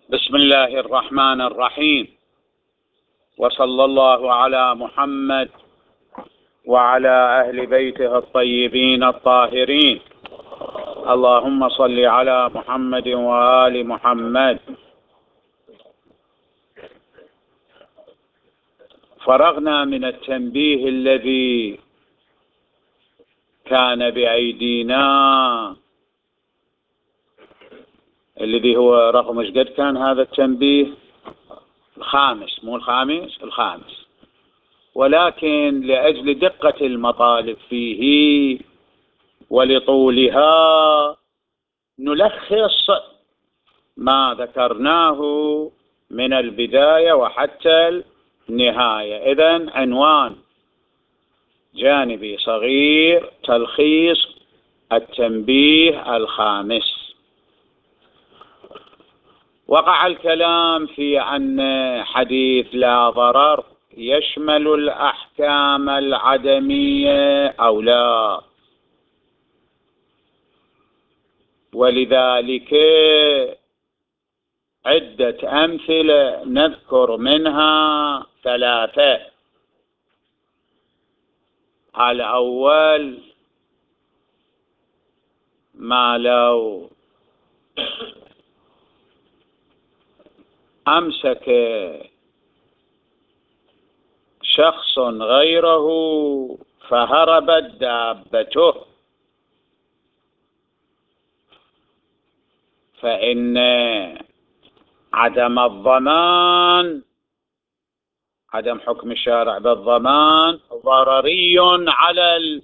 بسم الله الرحمن الرحيم، وصلى الله على محمد وعلى أهل بيته الطيبين الطاهرين. اللهم صل على محمد وآل محمد. فرغنا من التنبيه الذي كان بأيدينا، الذي هو رقم ايش قد كان هذا التنبيه؟ الخامس، مو الخامس، ولكن لأجل دقة المطالب فيه ولطولها نلخص ما ذكرناه من البداية وحتى النهاية. إذن عنوان جانبي صغير: تلخيص التنبيه الخامس. وقع الكلام في أن حديث لا ضرر يشمل الأحكام العدمية أو لا، ولذلك عدة أمثلة نذكر منها 3. الأول: ما لو أمسك شخص غيره فهربت دابته، فإن عدم الضمان، عدم حكم الشارع بالضمان ضرري على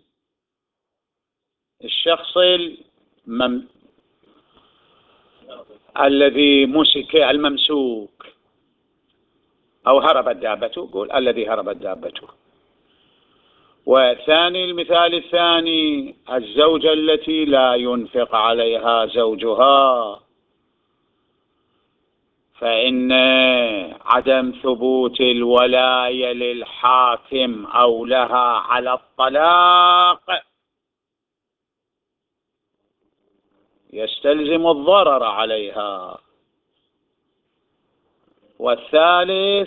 الشخص الذي مسك، الممسوك، أو هربت دابته، قول الذي هربت دابته. والثاني، المثال الثاني: الزوجة التي لا ينفق عليها زوجها، فإن عدم ثبوت الولاية للحاكم أو لها على الطلاق يستلزم الضرر عليها. والثالث: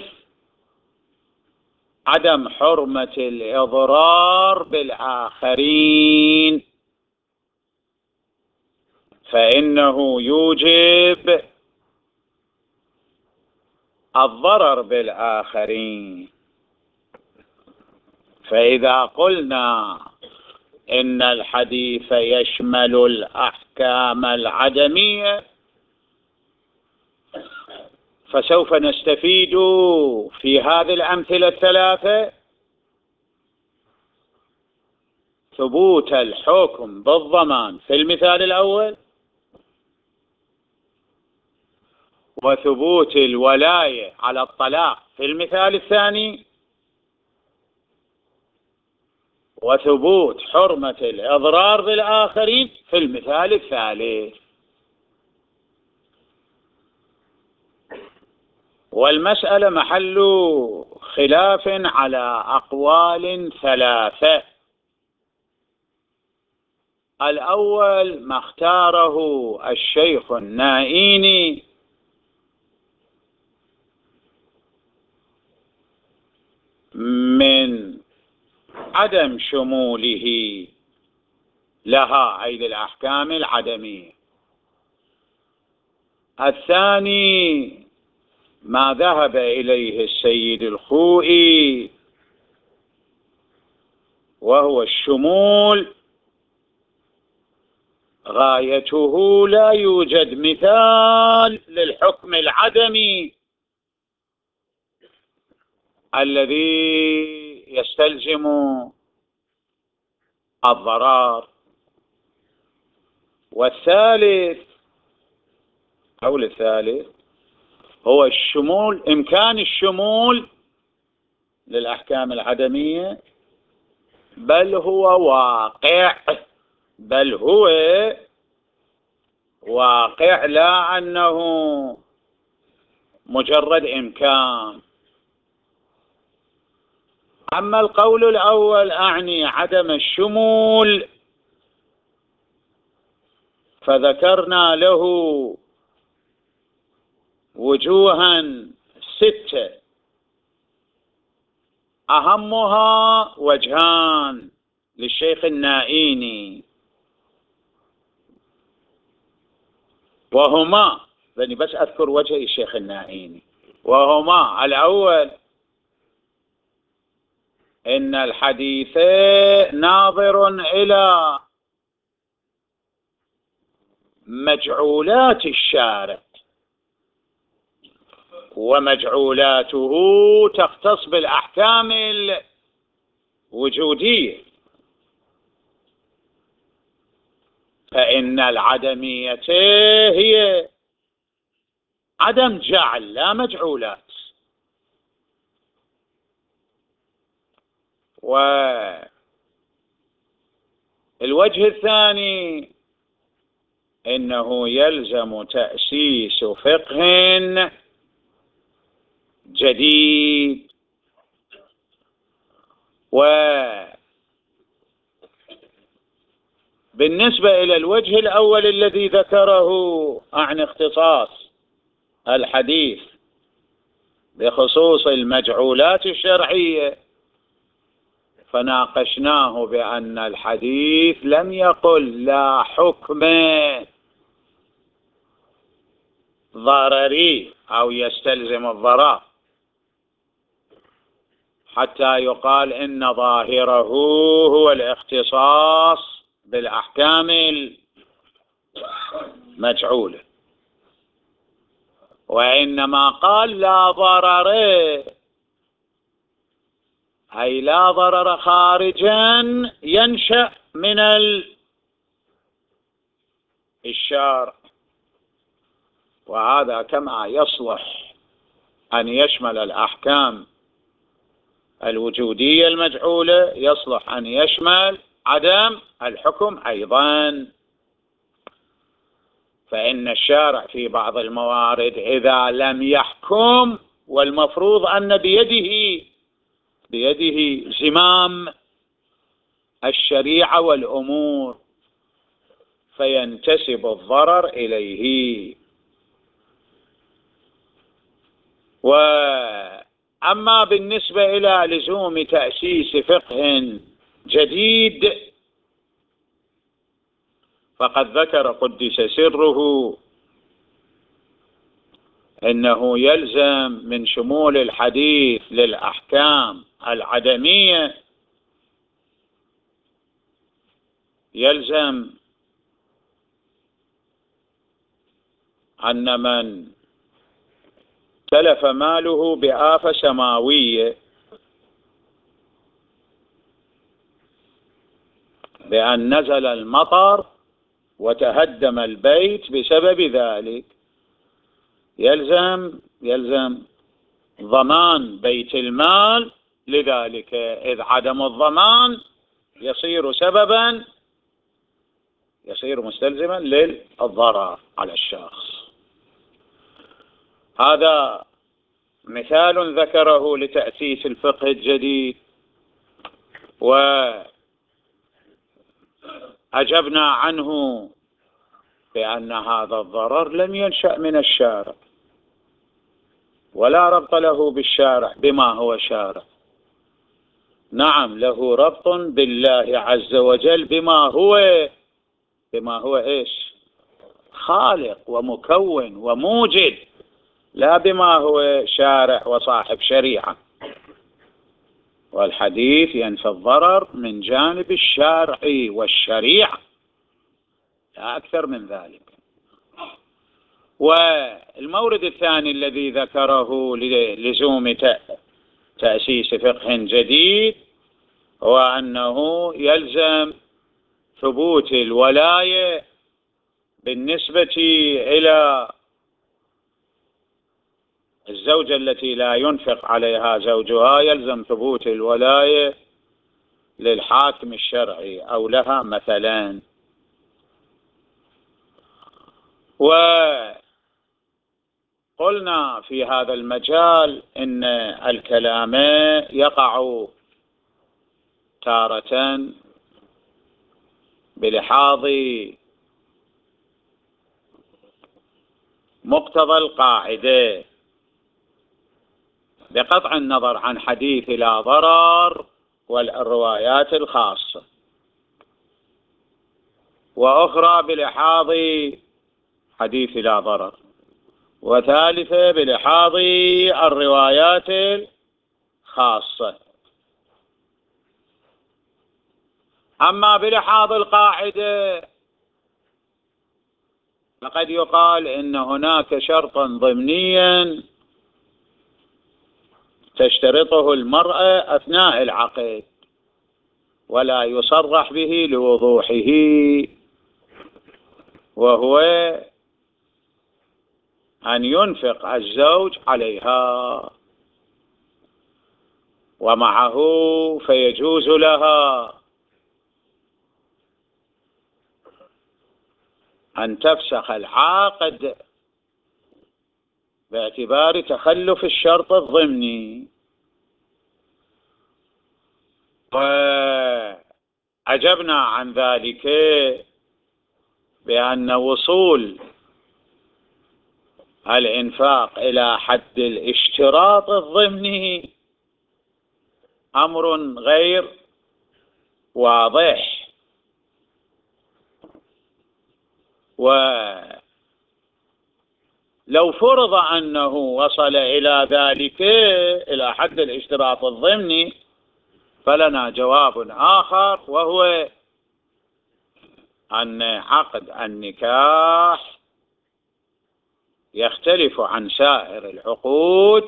عدم حرمة الإضرار بالآخرين، فإنه يوجب الضرر بالآخرين. فإذا قلنا إن الحديث يشمل الأحكام العدمية، فسوف نستفيد في هذه الأمثلة 3: ثبوت الحكم بالضمان في المثال الأول، وثبوت الولاية على الطلاق في المثال الثاني، وثبوت حرمة الإضرار بالآخرين في المثال الثالث. والمسألة محل خلاف على أقوال 3. الأول ما اختاره الشيخ النائيني من عدم شموله لها، أي للأحكام العدمية. الثاني ما ذهب إليه السيد الخوئي، وهو الشمول، غايته لا يوجد مثال للحكم العدمي الذي يستلزم الضرر. والثالث، القول الثالث، هو الشمول، إمكان الشمول للأحكام العدمية، بل هو واقع لا أنه مجرد إمكان. أما القول الأول أعني عدم الشمول، فذكرنا له وجوها 6 أهمها وجهان للشيخ النائيني، وهما، لأني بس أذكر وجه الشيخ النائيني، وهما: الأول إن الحديث ناظر إلى مجعولات الشارع، ومجعولاته تختص بالأحكام الوجودية، فإن العدمية هي عدم جعل لا مجعولات. والوجه الثاني إنه يلزم تأسيس فقه جديد. وبالنسبة إلى الوجه الأول الذي ذكره عن اختصاص الحديث بخصوص المجعولات الشرعية، فناقشناه بأن الحديث لم يقل لا حكم ضرري أو يستلزم الضرر حتى يقال إن ظاهره هو الاختصاص بالأحكام المجعولة، وإنما قال لا ضرر، أي لا ضرر خارجا ينشأ من الشارع. وهذا كما يصلح أن يشمل الأحكام الوجودية المجعولة، يصلح أن يشمل عدم الحكم أيضا. فإن الشارع في بعض الموارد إذا لم يحكم، والمفروض أن بيده زمام الشريعة والأمور، فينتسب الضرر إليه. وأما بالنسبة إلى لزوم تأسيس فقه جديد، فقد ذكر قدس سره إنه يلزم من شمول الحديث للأحكام العدمية، يلزم أن من تلف ماله بآفة سماوية، بأن نزل المطر وتهدم البيت بسبب ذلك، يلزم ضمان بيت المال لذلك، إذ عدم الضمان يصير مستلزما للضرر على الشخص. هذا مثال ذكره لتأسيس الفقه الجديد، وأجبنا عنه بأن هذا الضرر لم ينشأ من الشارع، ولا ربط له بالشارع بما هو شارع. نعم، له ربط بالله عز وجل بما هو إيش؟ خالق ومكون وموجد، لا بما هو شارع وصاحب شريعة. والحديث ينفي الضرر من جانب الشارع والشريعة، لا أكثر من ذلك. والمورد الثاني الذي ذكره للزوم تأسيس فقه جديد هو أنه يلزم ثبوت الولاية بالنسبة إلى الزوجة التي لا ينفق عليها زوجها، يلزم ثبوت الولاية للحاكم الشرعي أو لها مثلا. وقلنا في هذا المجال إن الكلام يقع تارة بلحاظ مقتضى القاعدة بقطع النظر عن حديث لا ضرر والروايات الخاصة، وأخرى بلحاظ حديث لا ضرر، وثالثة بلحاظ الروايات الخاصة. أما بلحاظ القاعدة فقد يقال إن هناك شرطا ضمنيا تشترطه المرأة أثناء العقد ولا يصرح به لوضوحه، وهو أن ينفق الزوج عليها، ومعه فيجوز لها أن تفسخ العقد باعتبار تخلف الشرط الضمني. وأجبنا عن ذلك بأن وصول الإنفاق إلى حد الاشتراط الضمني أمر غير واضح، ولو فرض أنه وصل إلى ذلك إلى حد الاشتراط الضمني فلنا جواب آخر، وهو أن عقد النكاح يختلف عن سائر العقود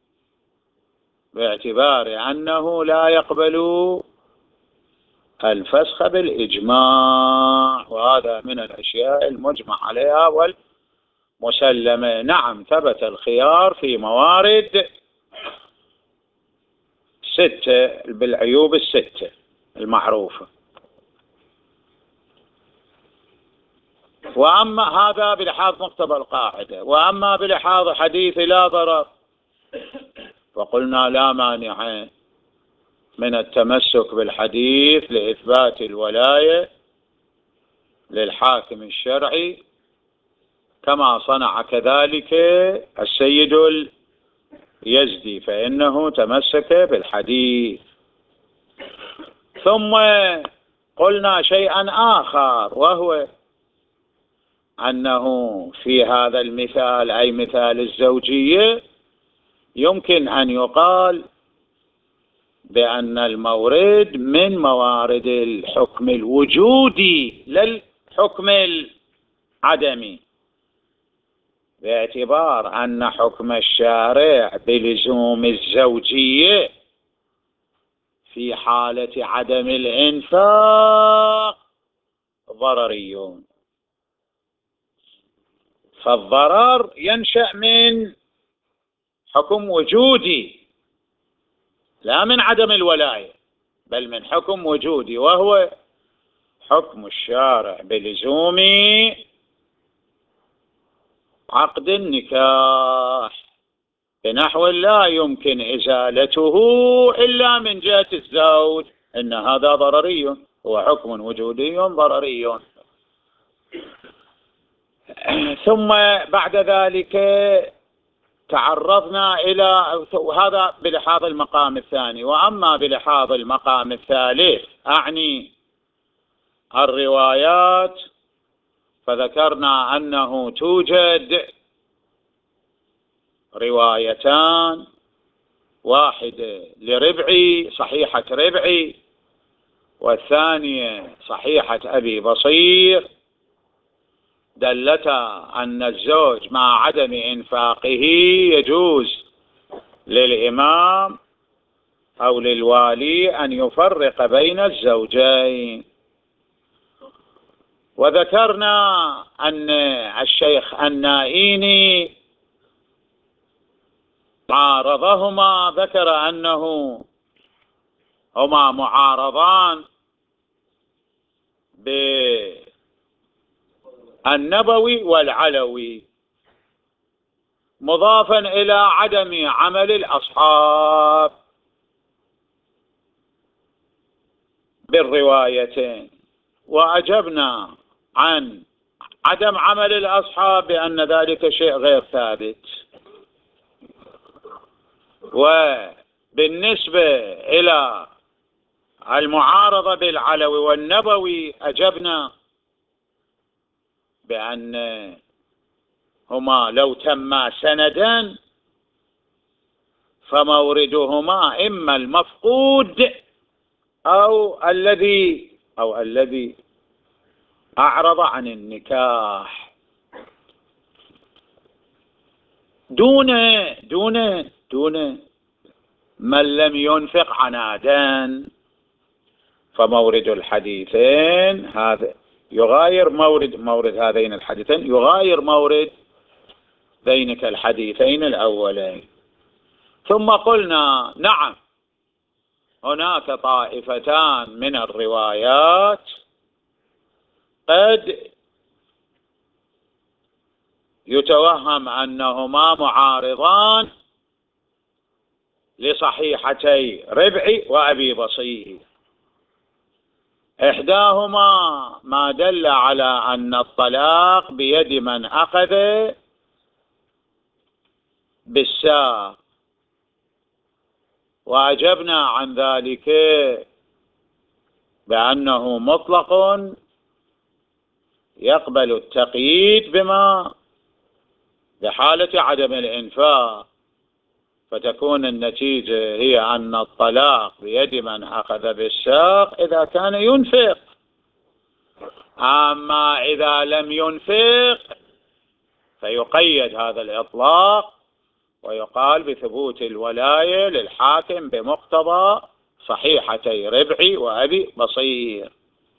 باعتبار أنه لا يقبل الفسخ بالإجماع، وهذا من الأشياء المجمع عليها والمسلمة. نعم، ثبت الخيار في موارد 6 بالعيوب 6 المعروفة. وأما هذا بلحاظ مقتضى القاعدة. وأما بلحاظ حديث لا ضرر فقلنا لا مانع من التمسك بالحديث لإثبات الولاية للحاكم الشرعي، كما صنع كذلك السيد اليزدي، فإنه تمسك بالحديث. ثم قلنا شيئا آخر، وهو أنه في هذا المثال أي مثال الزوجية يمكن أن يقال بأن المورد من موارد الحكم الوجودي للحكم العدمي، باعتبار أن حكم الشارع بلزوم الزوجية في حالة عدم الإنفاق ضرري، فالضرر ينشأ من حكم وجودي لا من عدم الولاية، بل من حكم وجودي، وهو حكم الشارع بلزوم عقد النكاح، بنحو لا يمكن إزالته إلا من جهة الزوج، إن هذا ضرري، هو حكم وجودي ضرري. ثم بعد ذلك تعرضنا إلى هذا بلحاظ المقام الثاني. وأما بلحاظ المقام الثالث أعني الروايات، فذكرنا أنه توجد روايتان، واحدة لربعي صحيحة ربعي، والثانية صحيحة أبي بصير، دلتا أن الزوج مع عدم إنفاقه يجوز للإمام أو للوالي أن يفرق بين الزوجين. وذكرنا أن الشيخ النائيني عارضهما، ذكر أنه هما معارضان بالنبوي والعلوي، مضافا إلى عدم عمل الأصحاب بالروايتين. وأجبنا عن عدم عمل الأصحاب بأن ذلك شيء غير ثابت. وبالنسبة إلى المعارضة بالعلوي والنبوي أجبنا بأن هما لو تما سندا فموردهما إما المفقود أو الذي أعرض عن النكاح دون من لم ينفق عنادا. فمورد الحديثين هذا يغاير مورد هذين الحديثين يغاير مورد ذينك الحديثين الأولين. ثم قلنا نعم هناك طائفتان من الروايات قد يتوهم أنهما معارضان لصحيحتي ربعي وأبي بصير. إحداهما ما دل على أن الطلاق بيد من أخذ بالساق، وأجبنا عن ذلك بأنه مطلق يقبل التقييد بحالة عدم الإنفاق، فتكون النتيجة هي أن الطلاق بيد من أخذ بالساق إذا كان ينفق. أما إذا لم ينفق فيقيد هذا الإطلاق ويقال بثبوت الولاية للحاكم بمقتضى صحيحتي ربعي وأبي بصير.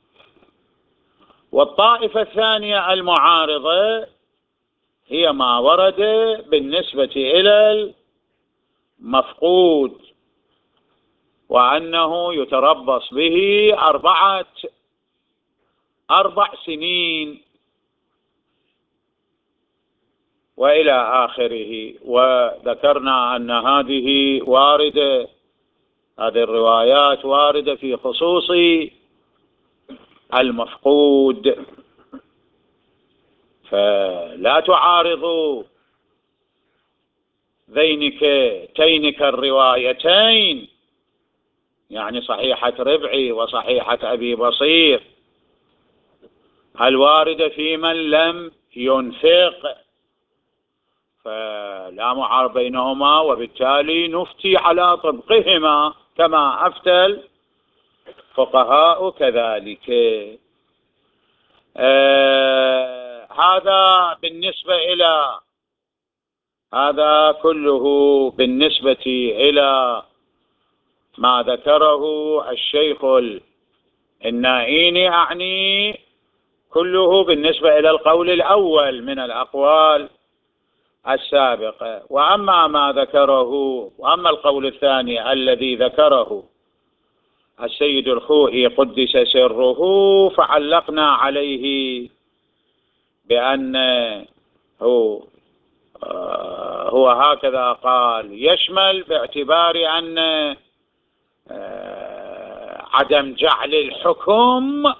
والطائفة الثانية المعارضة هي ما ورد بالنسبة إلى المفقود وأنه يتربص به 4 سنين وإلى آخره. وذكرنا أن هذه الروايات واردة في خصوص المفقود، فلا تعارضوا تينك الروايتين، يعني صحيحة ربعي وصحيحة أبي بصير الواردة في من لم ينفق، فلا معارض بينهما، وبالتالي نفتي على طبقهما كما أفتى الفقهاء كذلك. هذا كله بالنسبة إلى ما ذكره الشيخ النائيني، أعني كله بالنسبة إلى القول الأول من الأقوال السابقة. وأما القول الثاني الذي ذكره السيد الخوئي قدس سره فعلقنا عليه بأنه هو هكذا قال: يشمل باعتبار أن عدم جعل الحكم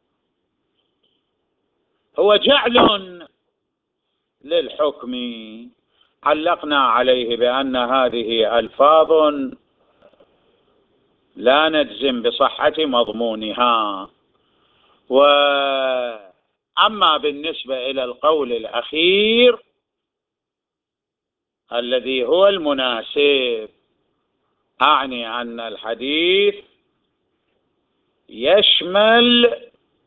هو جعل للحكم. علقنا عليه بأن هذه ألفاظ لا نجزم بصحة مضمونها. وأما بالنسبة إلى القول الأخير الذي هو المناسب، أعني أن الحديث يشمل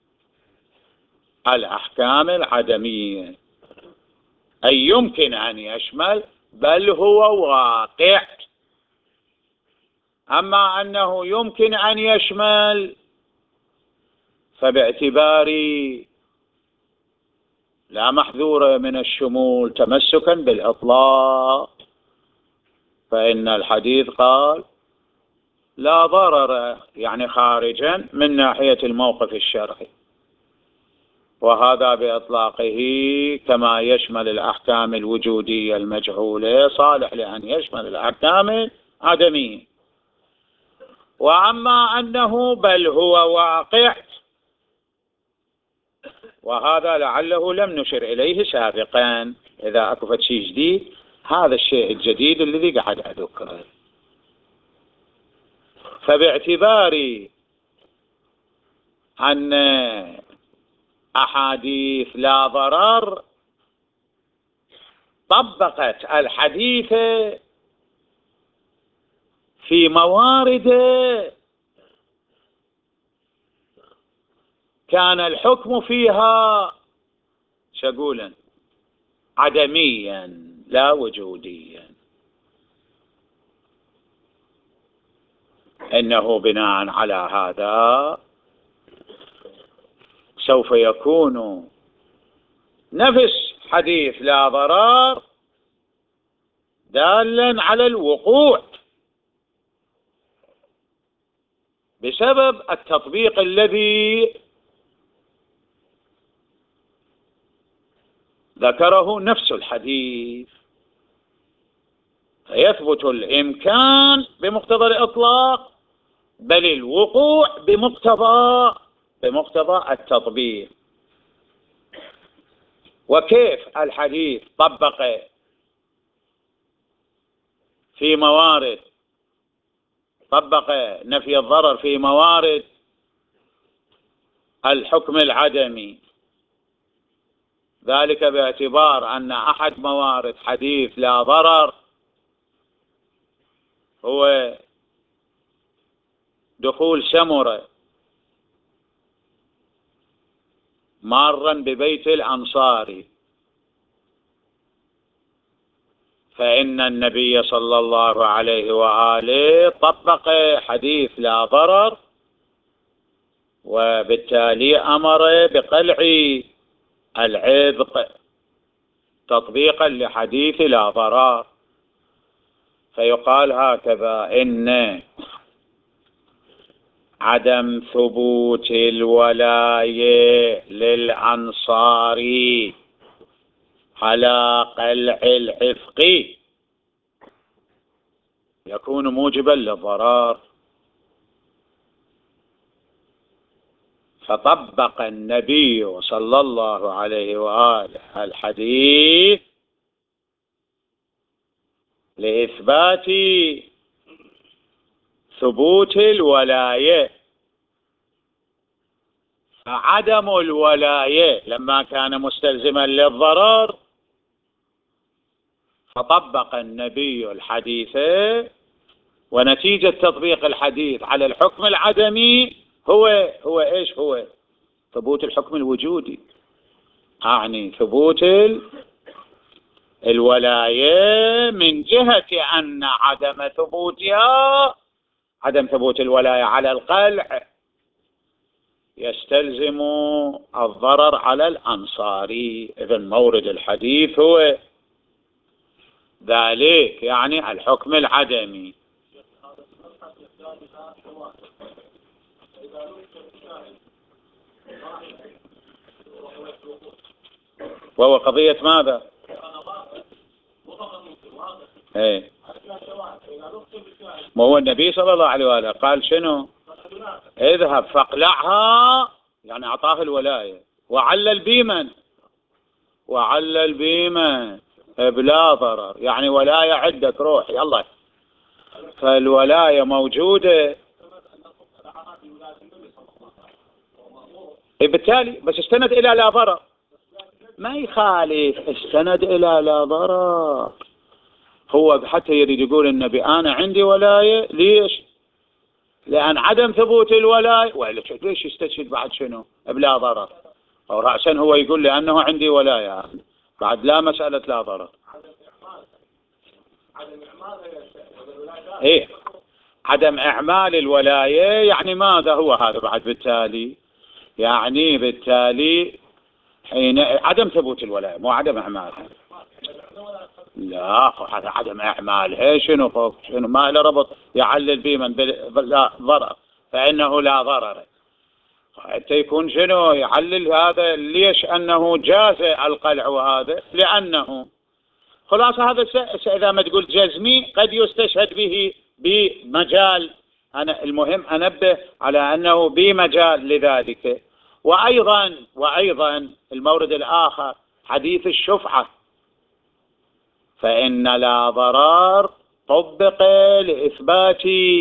الأحكام العدمية، أي يمكن أن يشمل، بل هو واقع. أما أنه يمكن أن يشمل فباعتبار لا محذور من الشمول تمسكا بالإطلاق، فإن الحديث قال لا ضرر، يعني خارجا من ناحية الموقف الشرعي، وهذا بإطلاقه كما يشمل الأحكام الوجودية المجهولة صالح لأن يشمل الأحكام العدمية. وأما أنه بل هو واقع وهذا لعله لم نشر إليه سابقا. إذا أكو شيء جديد، هذا الشيء الجديد الذي قاعد أذكره. فباعتبار أن أحاديث لا ضرر طبقت الحديث في موارد كان الحكم فيها شقولا عدميا لا وجوديا، إنه بناء على هذا سوف يكون نفس حديث لا ضرر دالا على الوقوع بسبب التطبيق الذي ذكره نفس الحديث، فيثبت الإمكان بمقتضى الإطلاق، بل الوقوع بمقتضى التطبيق. وكيف الحديث طبق في موارد، طبق نفي الضرر في موارد الحكم العدمي؟ ذلك باعتبار أن أحد موارد حديث لا ضرر هو دخول سمرة مارا ببيت الأنصاري، فإن النبي صلى الله عليه وآله طبق حديث لا ضرر، وبالتالي أمر بقلع العذق تطبيقا لحديث لا ضرر. فيقال هكذا: إن عدم ثبوت الولاية للأنصار على قلع العفق يكون موجبا للضرر. فطبق النبي صلى الله عليه وآله الحديث لإثبات ثبوت الولاية، فعدم الولاية لما كان مستلزما للضرر فطبق النبي الحديث، ونتيجة تطبيق الحديث على الحكم العدمي هو إيش؟ هو ثبوت الحكم الوجودي، يعني ثبوت الولاية من جهة أن عدم ثبوت الولاية على القلع يستلزم الضرر على الأنصاري. إذن مورد الحديث هو ذلك، يعني الحكم العدمي. وهو قضية ماذا؟ ايه، ما هو النبي صلى الله عليه وآله قال شنو؟ اذهب فاقلعها، يعني أعطاه الولاية، وعلل بمن بلا ضرر، يعني ولاية عندك، روح يلا. فالولاية موجودة، بالتالي بس استند إلى لا ضرر، ما يخالف، استند إلى لا ضرر. هو حتى يريد يقول النبي أنا عندي ولاية، ليش؟ لأن عدم ثبوت الولاية، ولا ليش يستشهد بعد شنو؟ بلا ضرر، أو رأسا هو يقول لأنه عندي ولاية، بعد لا مسألة لا ضرر. إيه، عدم إعمال الولاية يعني ماذا هو هذا بعد؟ بالتالي يعني بالتالي حين عدم ثبوت الولاية، مو عدم إعمالها. لا، هذا عدم إعمالها شنو ما له ربط يعلل بمن لا ضرر، فإنه لا ضرر. حتى يكون شنو يعلل هذا؟ ليش أنه جاز القلع؟ وهذا لأنه خلاصة هذا إذا ما تقول جزمي قد يستشهد به بمجال. أنا المهم أنبه على أنه بمجال لذلك، وأيضا المورد الآخر حديث الشفعة، فإن لا ضرر طبق لإثبات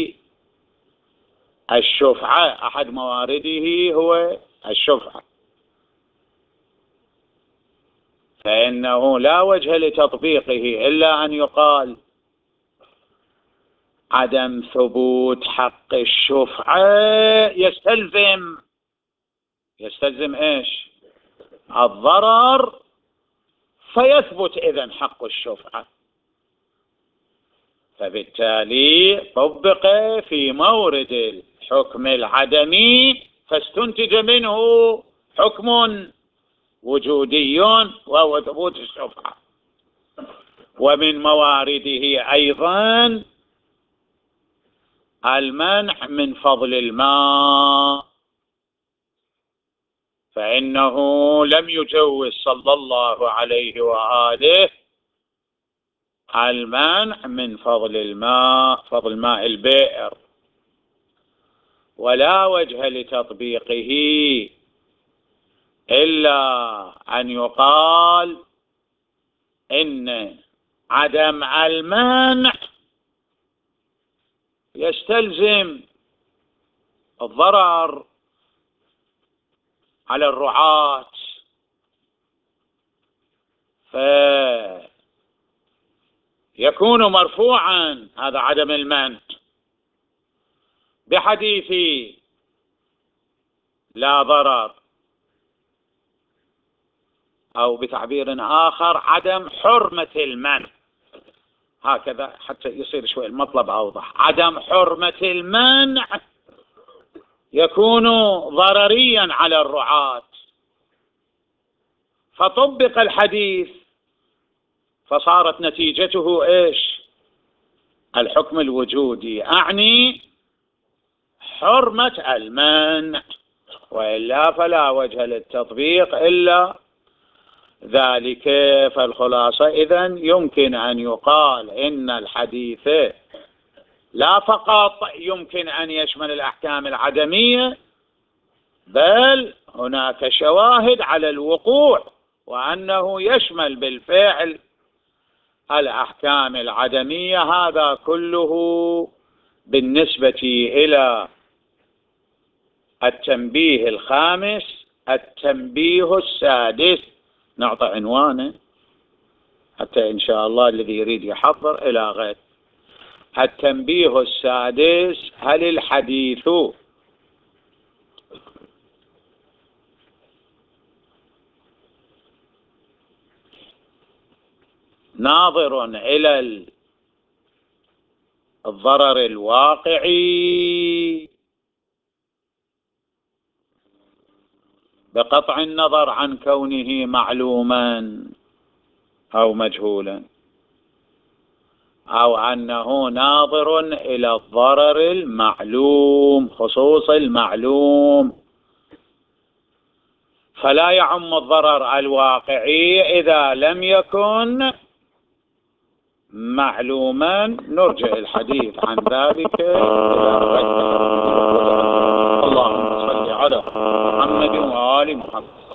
الشفعة، أحد موارده هو الشفعة، فإنه لا وجه لتطبيقه إلا أن يقال عدم ثبوت حق الشفعة يستلزم إيش؟ الضرر، فيثبت إذن حق الشفعة، فبالتالي طبق في مورد الحكم العدمي فاستنتج منه حكم وجودي وهو ثبوت الشفعة. ومن موارده أيضا المنع من فضل الماء، فإنه لم يجوز صلى الله عليه وآله المنع من فضل الماء، فضل ماء البئر، ولا وجه لتطبيقه إلا أن يقال إن عدم المنع يستلزم الضرر على الرعاة، فيكون مرفوعا هذا عدم المنع بحديث لا ضرر، أو بتعبير آخر عدم حرمة المنع، هكذا حتى يصير شوي المطلب أوضح. عدم حرمة المنع يكون ضرريا على الرعاة، فطبق الحديث فصارت نتيجته إيش؟ الحكم الوجودي، أعني حرمة المنع، وإلا فلا وجه للتطبيق إلا ذلك. فالخلاصة إذن يمكن أن يقال إن الحديث لا فقط يمكن أن يشمل الأحكام العدمية، بل هناك شواهد على الوقوع، وأنه يشمل بالفعل الأحكام العدمية. هذا كله بالنسبة إلى التنبيه الخامس. التنبيه السادس نعطي عنوانه حتى إن شاء الله الذي يريد يحضر إلى غد. التنبيه السادس: هل الحديث ناظر إلى الضرر الواقعي بقطع النظر عن كونه معلوما أو مجهولا، أو أنه ناظر إلى الضرر المعلوم خصوص المعلوم، فلا يعم الضرر الواقعي إذا لم يكن معلوما. نرجع الحديث عن ذلك إلى غد. اللهم صل على محمد وآل محمد.